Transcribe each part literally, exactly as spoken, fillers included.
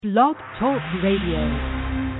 Blog Talk Radio.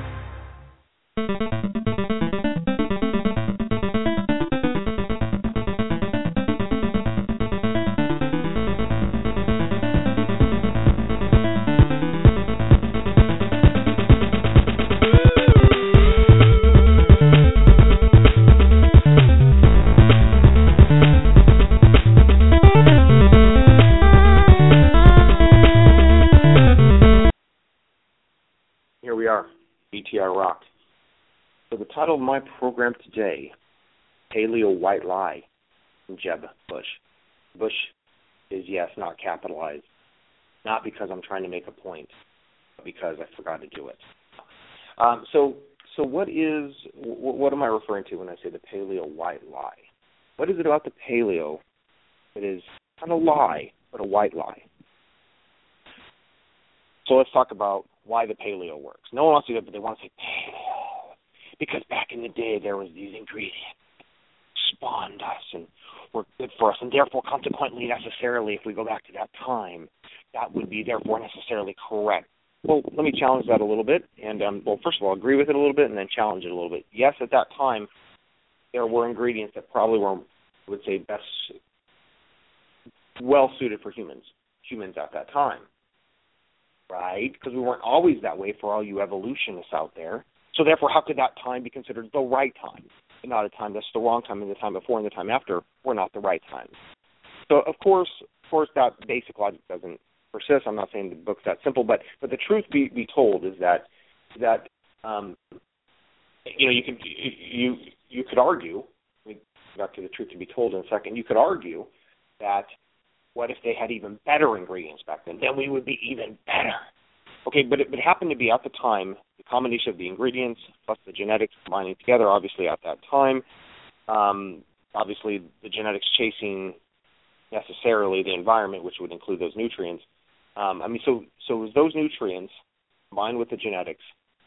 B T R Rock. So the title of my program today, Paleo White Lie from Jeb Bush. Bush is, yes, not capitalized, not because I'm trying to make a point, but because I forgot to do it. Um, so so what is, w- what am I referring to when I say the Paleo White Lie? What is it about the paleo that is not a lie, but a white lie? So let's talk about why the paleo works. No one wants to do it, but they want to say paleo. Because back in the day, there was these ingredients that spawned us and were good for us, and therefore, consequently, necessarily, if we go back to that time, that would be therefore necessarily correct. Well, let me challenge that a little bit. And, um, well, first of all, agree with it a little bit and then challenge it a little bit. Yes, at that time, there were ingredients that probably were, I would say, best, well-suited for humans, humans at that time. Right? Because we weren't always that way for all you evolutionists out there. So therefore, how could that time be considered the right time? And not a time that's the wrong time, and the time before and the time after were not the right time. So of course, of course, that basic logic doesn't persist. I'm not saying the book's that simple, but but the truth be, be told is that that um, you know you could you you could argue. We go back to the truth to be told in a second. You could argue that. What if they had even better ingredients back then? Then we would be even better. Okay, but it, it happened to be at the time, the combination of the ingredients plus the genetics combining together, obviously at that time, um, obviously the genetics chasing necessarily the environment, which would include those nutrients. Um, I mean, so so it was those nutrients combined with the genetics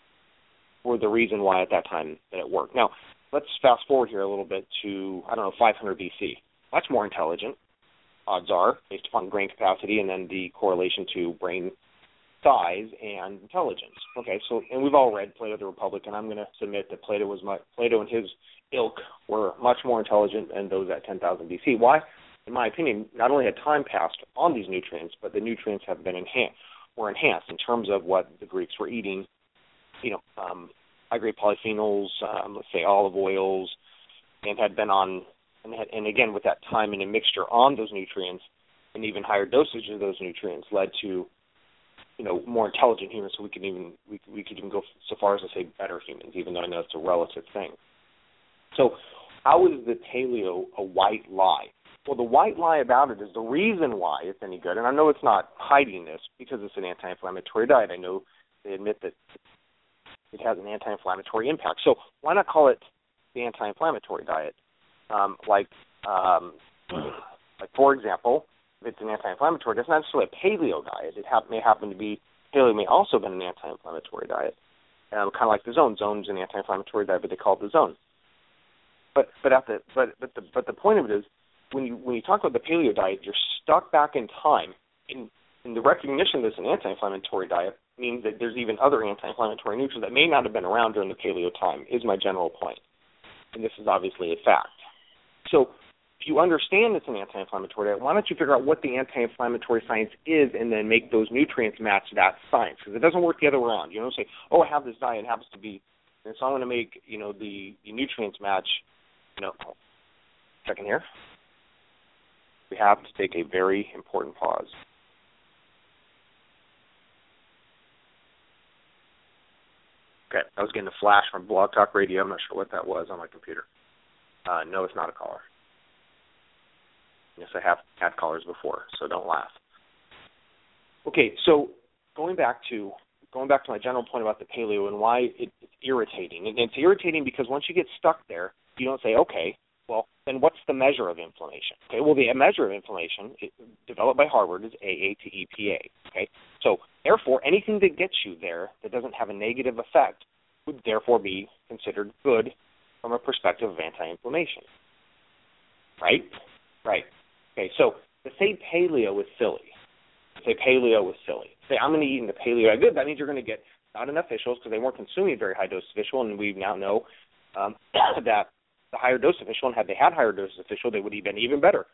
were the reason why at that time that it worked. Now, let's fast forward here a little bit to, I don't know, five hundred B C. Much more intelligent. Odds are, based upon brain capacity and then the correlation to brain size and intelligence. Okay, so, and we've all read Plato the Republic, and I'm going to submit that Plato was much, Plato and his ilk were much more intelligent than those at ten thousand B C. Why? In my opinion, not only had time passed on these nutrients, but the nutrients have been enhanced, were enhanced in terms of what the Greeks were eating, you know, um, high-grade polyphenols, um, let's say olive oils, and had been on And, and again, with that time and a mixture on those nutrients and even higher dosage of those nutrients led to, you know, more intelligent humans. So we could even we, we could even go so far as to say better humans, even though I know it's a relative thing. So how is the paleo a white lie? Well, the white lie about it is the reason why it's any good, and I know it's not hiding this because it's an anti-inflammatory diet. I know they admit that it has an anti-inflammatory impact. So why not call it the anti-inflammatory diet? Um, like, um, like for example, if it's an anti-inflammatory, it's not necessarily a paleo diet. It ha- may happen to be, paleo may also have been an anti-inflammatory diet, um, kind of like the zone. Zone's an anti-inflammatory diet, but they call it the zone. But but at the but but the but the point of it is when you when you talk about the paleo diet, you're stuck back in time. In, in the recognition that it's an anti-inflammatory diet means that there's even other anti-inflammatory nutrients that may not have been around during the paleo time. Is my general point, and this is obviously a fact. So if you understand it's an anti-inflammatory diet, why don't you figure out what the anti-inflammatory science is and then make those nutrients match that science? Because it doesn't work the other way around. You don't say, oh, I have this diet, it happens to be, and so I'm going to make, you know, the, the nutrients match, you know, second here. We have to take a very important pause. Okay, I was getting a flash from Blog Talk Radio. I'm not sure what that was on my computer. Uh, no, it's not a caller. Yes, I have had callers before, so don't laugh. Okay, so going back to going back to my general point about the paleo and why it, it's irritating. And it's irritating because once you get stuck there, you don't say, okay, well, then what's the measure of inflammation? Okay, well, the measure of inflammation it, developed by Harvard is A A to E P A. Okay, so therefore, anything that gets you there that doesn't have a negative effect would therefore be considered good from a perspective of anti-inflammation. Right? Right. Okay, so to say paleo is silly. To say paleo is silly. say, I'm going to eat in the paleo diet, good, that means you're going to get not enough fish oils because they weren't consuming very high dose of fish oil, and we now know um, that the higher dose of fish oil, and had they had higher doses of fish oil, they would have been even better.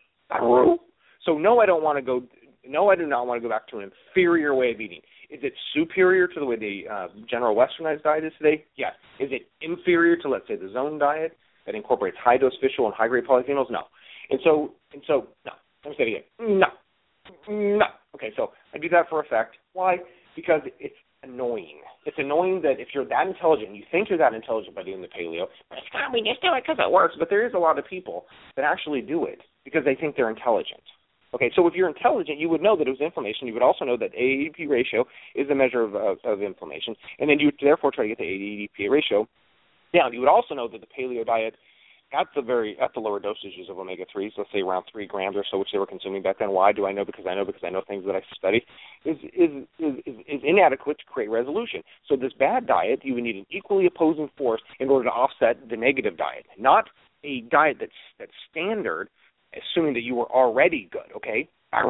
So no, I don't want to go, no, I do not want to go back to an inferior way of eating. Is it superior to the way the uh, general westernized diet is today? Yes. Is it inferior to, let's say, the zone diet that incorporates high dose fish oil and high grade polyphenols? No. And so, and so, no. Let me say it again. No. No. Okay, so I do that for effect. Why? Because it's annoying. It's annoying that if you're that intelligent, you think you're that intelligent by doing the paleo, but it's not, we just do it because it works. But there is a lot of people that actually do it because they think they're intelligent. Okay, so if you're intelligent, you would know that it was inflammation. You would also know that A to A D P ratio is a measure of, of, of inflammation, and then you would therefore try to get the A to A D P ratio down. You would also know that the paleo diet at the very at the lower dosages of omega threes, let's say around three grams or so, which they were consuming back then. Why do I know? Because I know because I know things that I study is is is, is inadequate to create resolution. So this bad diet, you would need an equally opposing force in order to offset the negative diet, not a diet that's that's standard, assuming that you were already good. Okay.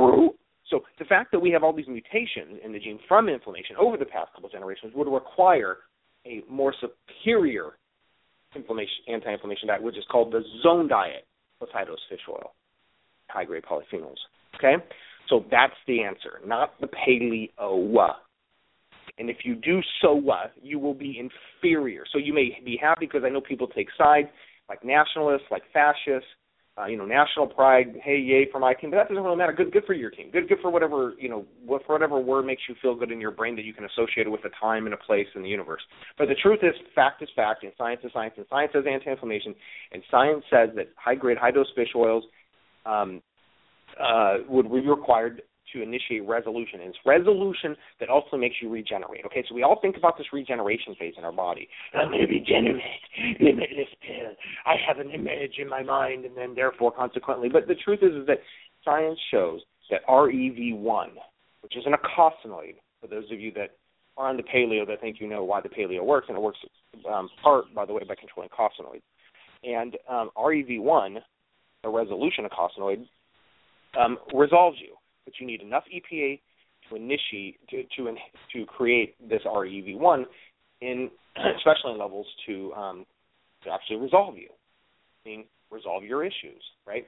So the fact that we have all these mutations in the gene from inflammation over the past couple of generations would require a more superior inflammation, anti-inflammation diet, which is called the zone diet with high-dose fish oil, high-grade polyphenols. Okay? So that's the answer, not the paleo. And if you do so, you will be inferior. So you may be happy because I know people take sides, like nationalists, like fascists, uh, you know, national pride, hey, yay for my team, but that doesn't really matter. Good, good for your team. Good, good for whatever, you know, for whatever word makes you feel good in your brain that you can associate it with a time and a place in the universe. But the truth is, fact is fact, and science is science, and science says anti-inflammation, and science says that high-grade, high-dose fish oils um, uh, would be required to initiate resolution. And it's resolution that also makes you regenerate. Okay, so we all think about this regeneration phase in our body. I'm going to regenerate, limitless pill. I have an image in my mind, and then therefore, consequently. But the truth is, is that science shows that R E V one, which is an eicosanoid, for those of you that are on the paleo that think you know why the paleo works, and it works um, part, by the way, by controlling eicosanoids. And um, R E V one, a resolution eicosanoid, um, resolves you. But you need enough E P A to initiate to to, to create this R E V one in especially in levels to um, to actually resolve you, I mean resolve your issues, right?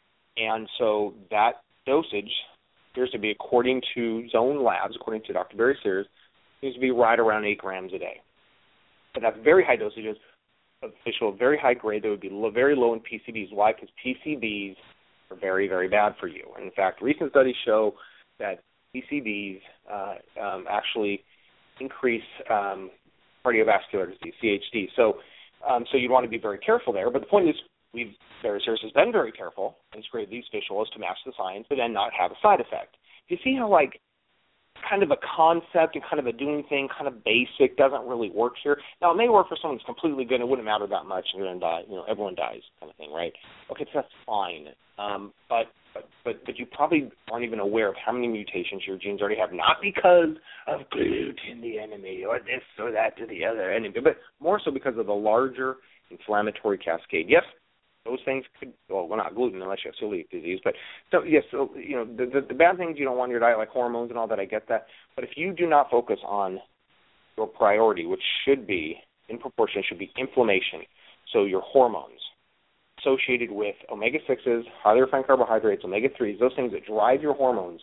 And so that dosage appears to be, according to Zone Labs, according to Doctor Barry Sears, seems to be right around eight grams a day. But that's very high dosages of fish oil, very high grade. That would be low, very low in P C Bs. Why? Because P C Bs are very, very bad for you. And in fact, recent studies show that P C Bs uh, um, actually increase um, cardiovascular disease, C H D. So, um, so you'd want to be very careful there. But the point is, we've Barry Sears has been very careful and has created these fish oils to match the science, but then not have a side effect. Do you see how, like, kind of a concept and kind of a doing thing, kind of basic, doesn't really work here? Now, it may work for someone who's completely good and it wouldn't matter that much, and then die, you know, everyone dies, kind of thing, right? Okay, so that's fine. Um, but, but but but you probably aren't even aware of how many mutations your genes already have, not because of gluten, the enemy, or this or that to the other enemy, but more so because of the larger inflammatory cascade. Yes, those things could, well, well, not gluten unless you have celiac disease, but so, yes, so, you know, the, the, the bad things you don't want in your diet, like hormones and all that, I get that. But if you do not focus on your priority, which should be, in proportion, should be inflammation, so your hormones associated with omega sixes, highly refined carbohydrates, omega threes, those things that drive your hormones,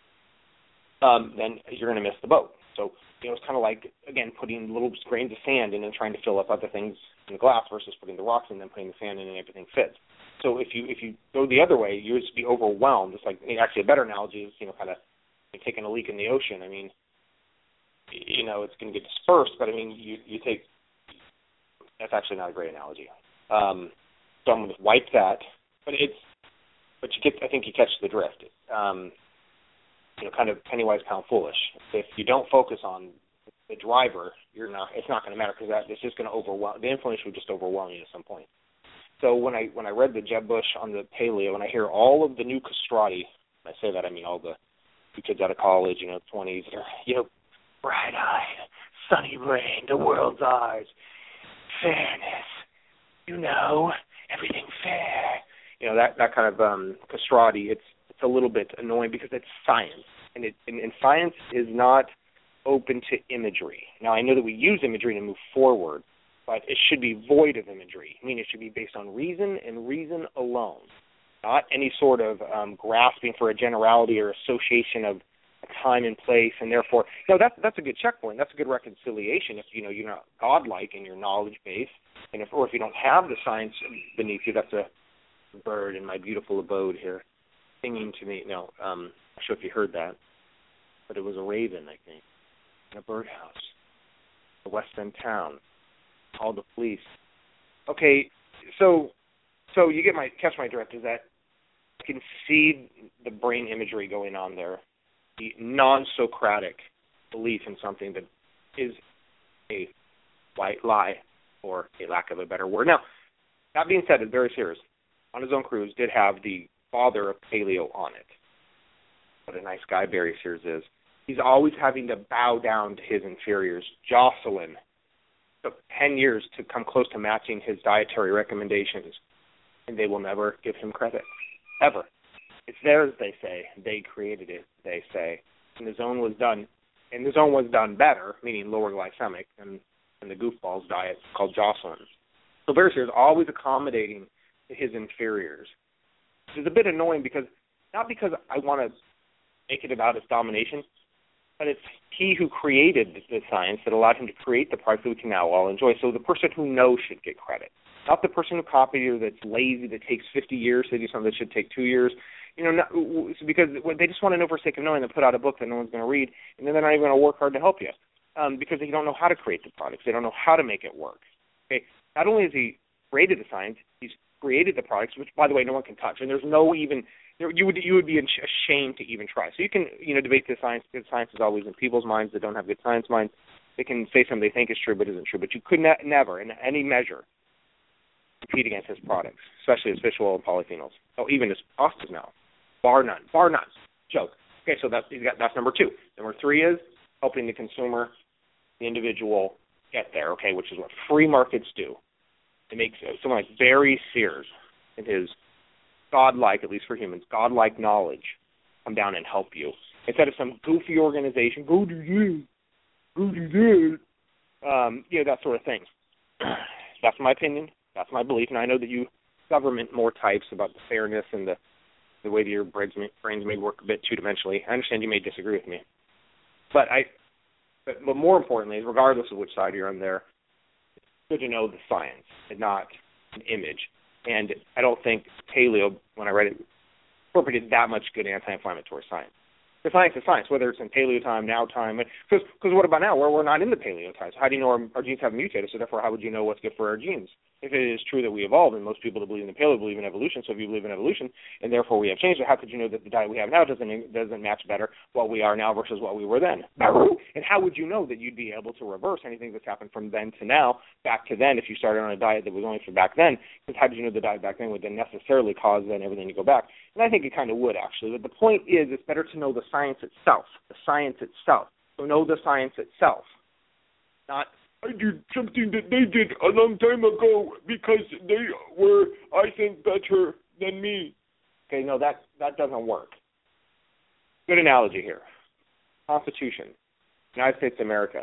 um, then you're going to miss the boat. So, you know, it's kind of like, again, putting little grains of sand in and trying to fill up other things in the glass versus putting the rocks in and then putting the sand in and everything fits. So if you if you go the other way, you just be overwhelmed. It's like, actually, a better analogy is, you know, kind of taking a leak in the ocean. I mean, you know, it's going to get dispersed, but, I mean, you, you take – that's actually not a great analogy. Um, so I'm going to wipe that. But it's – but you get – I think you catch the drift. Um, you know, kind of penny wise, pound foolish. If you don't focus on the driver, you're not. It's not going to matter because that it's just going to overwhelm. The inflammation will just overwhelm you at some point. So when I when I read the Jeb Bush on the paleo, and I hear all of the new castrati, when I say that I mean all the kids out of college, you know, twenties, that are, you know, bright-eyed, sunny brain, the world's ours, fairness, you know, everything fair. You know, that that kind of um, castrati. It's It's a little bit annoying because it's science. and, it, and, and science is not open to imagery. Now, I know that we use imagery to move forward, but it should be void of imagery. I mean, it should be based on reason and reason alone, not any sort of um, grasping for a generality or association of a time and place, and therefore, you know, that's that's a good checkpoint. That's a good reconciliation if you know you're not godlike in your knowledge base, and if or if you don't have the science beneath you. That's a bird in my beautiful abode here, singing to me. No, um, I'm not sure if you heard that, but it was a raven, I think, in a birdhouse, a West End town. Called the police. Okay, so so you get my catch my drift is that you can see the brain imagery going on there, the non-Socratic belief in something that is a white lie, or a lack of a better word. Now, that being said, it's very serious. On his own cruise, did have the father of paleo on it. What a nice guy Barry Sears is. He's always having to bow down to his inferiors. Jocelyn took ten years to come close to matching his dietary recommendations, and they will never give him credit, ever. It's theirs, they say. They created it, they say. And the zone was done, and the zone was done better, meaning lower glycemic, than, than the goofball's diet called Jocelyn's. So Barry Sears is always accommodating to his inferiors, which is a bit annoying because, not because I want to make it about his domination, but it's he who created the science that allowed him to create the product that we can now all enjoy. So the person who knows should get credit, not the person who copied or that's lazy, that takes fifty years to do something that should take two years. You know, not, because they just want to know for the sake of knowing. They put out a book that no one's going to read, and then they're not even going to work hard to help you um, because they don't know how to create the products. They don't know how to make it work. Okay, not only has he created the science, he's created the products, which, by the way, no one can touch, and there's no even you would you would be ashamed to even try. So you can you know debate the science because science is always in people's minds that don't have good science minds. They can say something they think is true but isn't true. But you could ne- never, in any measure, compete against his products, especially his fish oil and polyphenols. Oh, even his pastas now, bar none, bar none. Joke. Okay, so that's he's got that's number two. Number three is helping the consumer, the individual, get there. Okay, which is what free markets do. It makes someone like Barry Sears and his godlike, at least for humans, godlike knowledge come down and help you. Instead of some goofy organization, go do this, go do this, um, you know, that sort of thing. That's my opinion. That's my belief. And I know that you government more types about the fairness and the, the way that your brains may, brains may work a bit two-dimensionally. I understand you may disagree with me. But I, but, but more importantly, regardless of which side you're on there, it's good to know the science and not an image. And I don't think paleo, when I read it, incorporated that much good anti-inflammatory science. The science is science, whether it's in paleo time, now time. Because what about now? Where we're not in the paleo time. So how do you know our, our genes have mutated? So therefore, how would you know what's good for our genes? If it is true that we evolved, and most people that believe in the paleo believe in evolution, so if you believe in evolution, and therefore we have changed, how could you know that the diet we have now doesn't doesn't match better what we are now versus what we were then? And how would you know that you'd be able to reverse anything that's happened from then to now, back to then, if you started on a diet that was only for back then? Because how did you know the diet back then would then necessarily cause then everything to go back? And I think it kind of would, actually. But the point is, it's better to know the science itself, the science itself. So know the science itself, not I did something that they did a long time ago because they were, I think, better than me. Okay, no, that, that doesn't work. Good analogy here. Constitution, United States of America.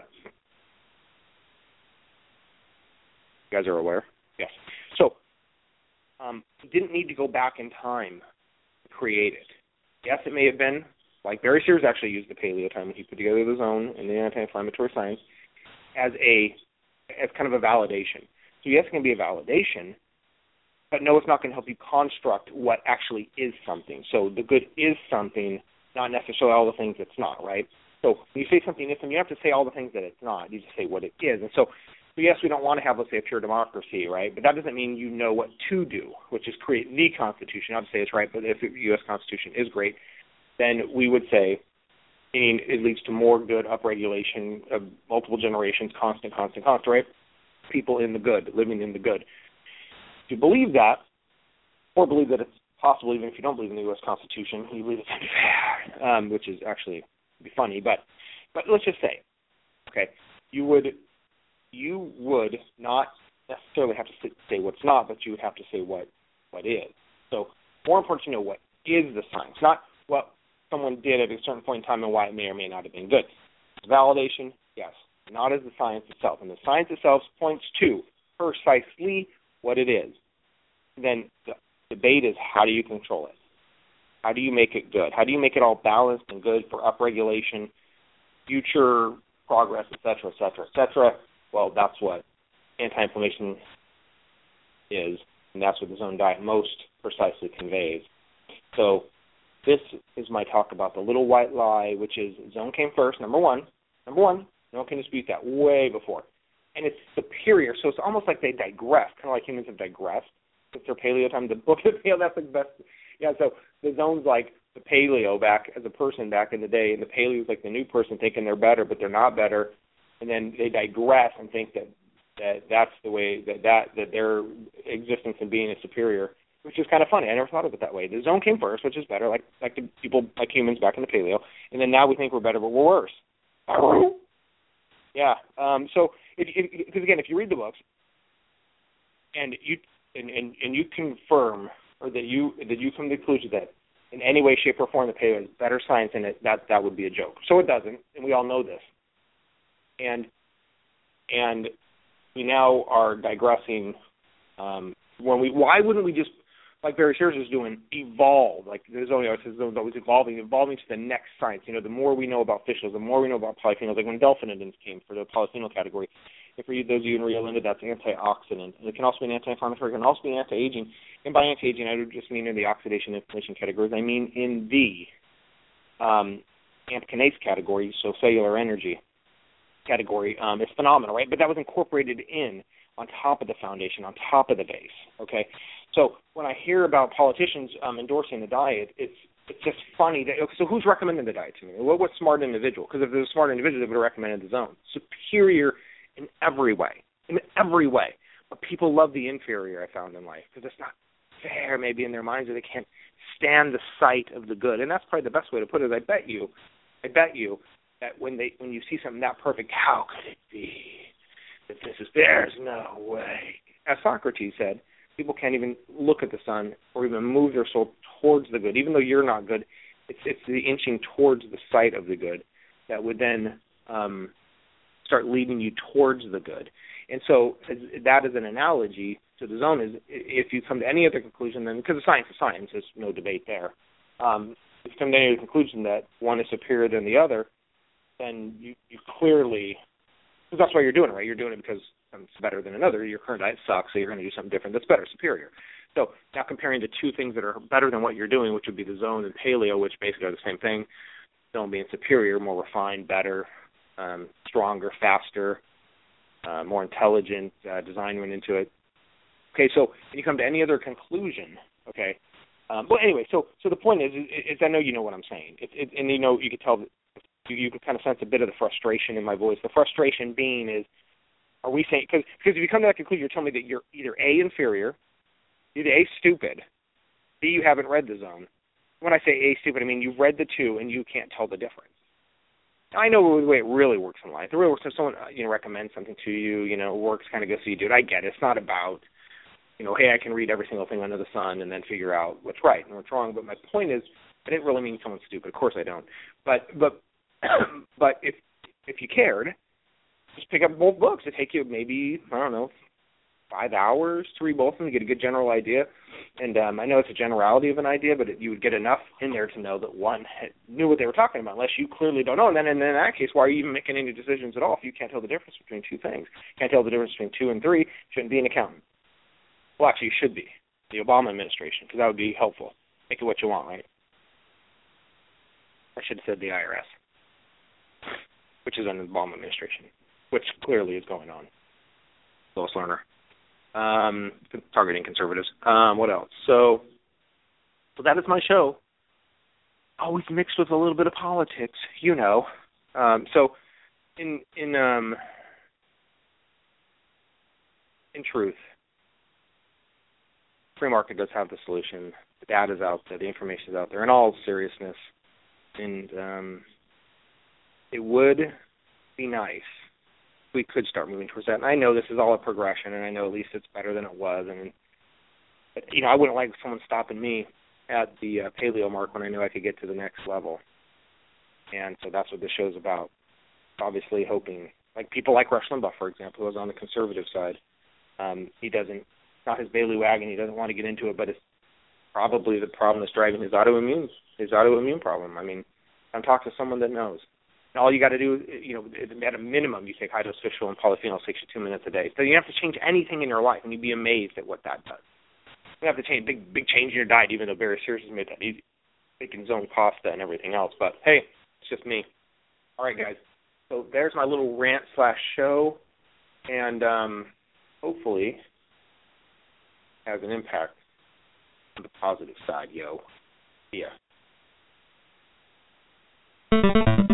You guys are aware? Yes. So, um, you didn't need to go back in time to create it. Yes, it may have been, like Barry Sears actually used the paleo time when he put together the zone and the anti-inflammatory science, as a as kind of a validation. So yes, it can be a validation, but no, it's not going to help you construct what actually is something. So the good is something, not necessarily all the things it's not, right? So when you say something is something, you have to say all the things that it's not. You just say what it is. And so, so yes, we don't want to have, let's say, a pure democracy, right? But that doesn't mean you know what to do, which is create the Constitution. I'd say it's right, but if the U S Constitution is great, then we would say, meaning it leads to more good upregulation of multiple generations, constant, constant, constant, right? People in the good, living in the good. If you believe that, or believe that it's possible, even if you don't believe in the U S Constitution, you believe it's unfair, um, which is actually be funny, but but let's just say, okay, you would you would not necessarily have to say what's not, but you would have to say what what is. So more important to know what is the science, not what someone did at a certain point in time and why it may or may not have been good. Validation, yes, not as the science itself. And the science itself points to precisely what it is. Then the debate is, how do you control it? How do you make it good? How do you make it all balanced and good for upregulation, future progress, et cetera, et cetera, et cetera? Well, that's what anti-inflammation is, and that's what the Zone Diet most precisely conveys. So this is my talk about the little white lie, which is Zone came first, number one. Number one, no one can dispute that, way before. And it's superior, so it's almost like they digress, kind of like humans have digressed. It's their paleo time, the book of paleo, that's like the best. Yeah, so the Zone's like the paleo back as a person back in the day, and the paleo's like the new person thinking they're better, but they're not better. And then they digress and think that, that that's the way, that, that that their existence and being is superior, which is kind of funny. I never thought of it that way. The Zone came first, which is better, like like the people, like humans back in the paleo, and then now we think we're better, but we're worse. Yeah. Um, so, because again, if you read the books and you and, and, and you confirm, or that you that you come to the conclusion that in any way, shape, or form the paleo has better science in it, that that would be a joke. So it doesn't, and we all know this. And and we now are digressing. Um, when we, why wouldn't we just, like Barry Shears is doing, evolve? Like there's only there's always evolving, evolving to the next science. You know, the more we know about fish oils, the more we know about polyphenols. Like when delphinidins came for the polyphenol category. If we those of you in Rio Linda, that's antioxidant. And it can also be an anti-inflammatory. It can also be anti-aging. And by anti-aging, I don't just mean in the oxidation inflammation categories. I mean in the um, antikinase category, so cellular energy category. Um, it's phenomenal, right? But that was incorporated in on top of the foundation, on top of the base, okay? So when I hear about politicians um, endorsing the diet, it's it's just funny. That, okay, so who's recommending the diet to me? What, what smart individual? Because if there's a smart individual, they would have recommended the Zone. Superior in every way, in every way. But people love the inferior, I found in life, because it's not fair maybe in their minds, or they can't stand the sight of the good. And that's probably the best way to put it. I bet you, I bet you that when they when you see something that perfect, how could it be that this is, there's no way. As Socrates said, people can't even look at the sun or even move their soul towards the good. Even though you're not good, it's it's the inching towards the sight of the good that would then um, start leading you towards the good. And so that is an analogy to the Zone. Is if you come to any other conclusion, then because the science is science, there's no debate there. Um, if you come to any other conclusion that one is superior than the other, then you, you clearly, because that's why you're doing it, right? You're doing it because it's better than another. Your current diet sucks, so you're going to do something different that's better, superior. So now comparing the two things that are better than what you're doing, which would be the Zone and paleo, which basically are the same thing. Zone being superior, more refined, better, um, stronger, faster, uh, more intelligent, uh, design went into it. Okay, so when you come to any other conclusion, okay, um, well, anyway, so so the point is, is, is I know you know what I'm saying, it, it, and you know you could tell that you, you could kind of sense a bit of the frustration in my voice. The frustration being is, are we saying, because if you come to that conclusion, you're telling me that you're either A, inferior, either A, stupid, B, you haven't read the Zone. When I say A, stupid, I mean you've read the two and you can't tell the difference. I know the way it really works in life. It really works if someone you know recommends something to you, you know, it works kind of goes, so you do it. I get it. It's not about, you know, hey, I can read every single thing under the sun and then figure out what's right and what's wrong. But my point is, I didn't really mean someone's stupid. Of course I don't. But but but if if you cared, just pick up both books. It take you maybe, I don't know, five hours to read both of them to get a good general idea. And um, I know it's a generality of an idea, but it, you would get enough in there to know that one had, knew what they were talking about, unless you clearly don't know. And then and in that case, why are you even making any decisions at all if you can't tell the difference between two things? Can't tell the difference between two and three, shouldn't be an accountant. Well, actually, you should be. The Obama administration, because that would be helpful. Make it what you want, right? I should have said the I R S, which is under the Obama administration, which clearly is going on. Lois Lerner. Um, targeting conservatives. Um, what else? So, so that is my show. Always mixed with a little bit of politics, you know. Um, so, in in um, in truth, free market does have the solution. The data's out there. The information's out there. In all seriousness, and um, it would be nice. We could start moving towards that. And I know this is all a progression, and I know at least it's better than it was. And, but, you know, I wouldn't like someone stopping me at the uh, paleo mark when I knew I could get to the next level. And so that's what this show's about. Obviously hoping, like people like Rush Limbaugh, for example, who is on the conservative side. Um, he doesn't, not his bailiwick, and he doesn't want to get into it, but it's probably the problem that's driving his autoimmune, his autoimmune problem. I mean, I'm talking to someone that knows. And all you got to do, you know, at a minimum, you take high-dose fish oil and polyphenols, takes you two minutes a day. So you don't have to change anything in your life, and you'd be amazed at what that does. You don't have to change big, big change in your diet, even though Barry Sears has made that easy, making his own pasta and everything else. But hey, it's just me. All right, guys. So there's my little rant slash show, and um, hopefully has an impact on the positive side, yo. Yeah.